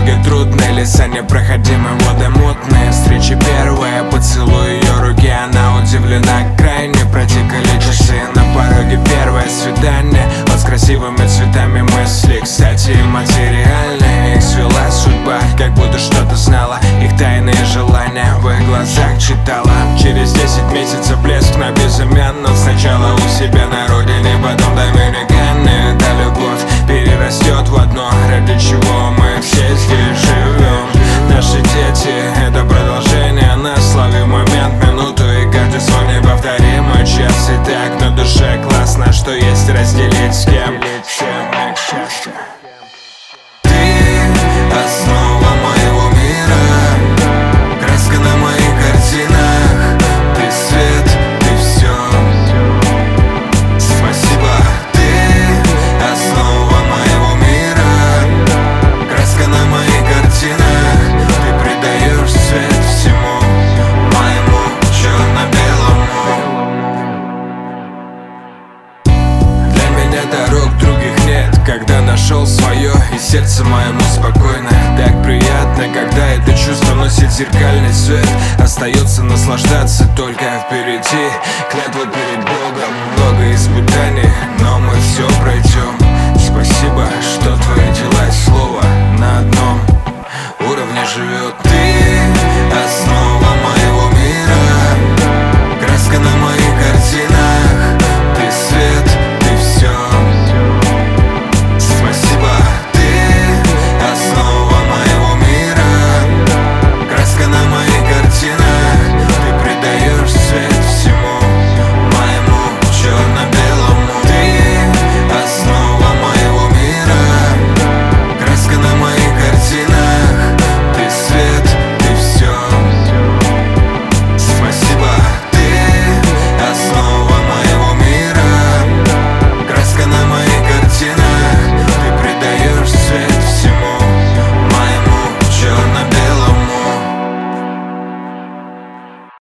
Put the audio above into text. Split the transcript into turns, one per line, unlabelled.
Дороги трудные, леса непроходимы, воды мутные. Встреча первая, поцелуй ее руки. Она удивлена, крайне протекали часы. На пороге первое свидание. Вот с красивыми цветами мысли, кстати, материальные. Их свела судьба, как будто что-то знала. Их тайные желания в их глазах читала. Через 10 месяцев блеск на безымянном. Сначала у себя на родине, потом доминиканы. Эта любовь перерастет в одно, ради чего мы все здесь живем. Наши дети — это продолжение нас. Ловим момент, минуту, и каждый свой неповторимый час. И так на душе классно, что есть разделить с кем. Всем их счастье. Ты — основа моего мира, краска на моих картинах. Ты свет, ты все. Спасибо. Ты — основа моего мира, краска на моих картинах. Ты придаешь цвет всему моему черно-белому. Для меня дорог других нет, когда нашел свое, и сердце моему спокойно. Так приятно, когда это чувство носит зеркальный цвет. Остается наслаждаться только впереди. Клятвы